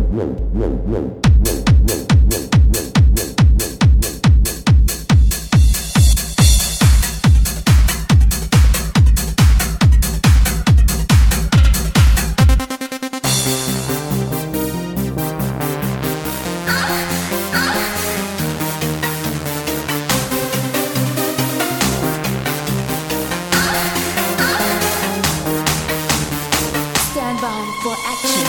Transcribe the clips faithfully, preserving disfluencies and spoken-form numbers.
Stand by for action.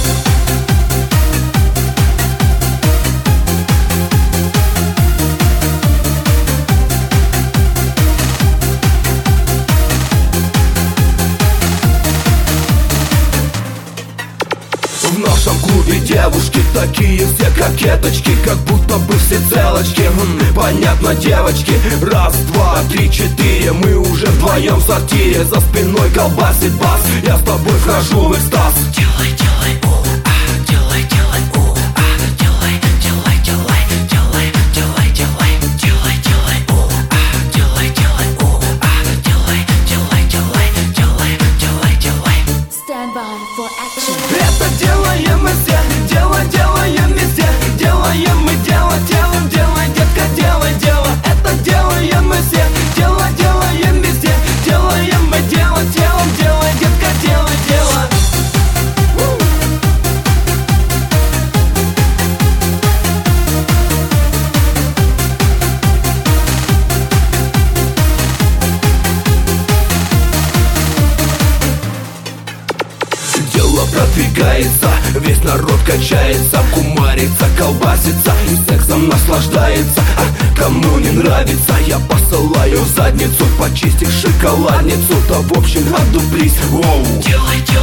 В нашем клубе девушки такие все кокеточки, как будто бы все целочки. М, Понятно, девочки. Раз, два, три, четыре. Мы уже вдвоем в сортире. За спиной колбасит бас. Я с тобой вхожу в экстаз. Делай, делай, у, а, делай, делай, у, а, делай, делай, делай, делай, делай, делай, делай, делай, у, а, делай, делай, у, а, делай, делай, делай, делай, делай, делай. Stand by for action. Это делаем мы все, дело делаем везде. Делаем мы дело, делаем, делай, детка, делай дело. Это делаем мы все, дело делаем везде. Делаем мы дело, делом, делай, детка, делай дело. Дело продвигается, весь народ качается, кумарится, колбасится и сексом наслаждается. А кому не нравится, я посылаю в задницу почистить шоколадницу. Да в общем одуплись, воу. Делай, делай.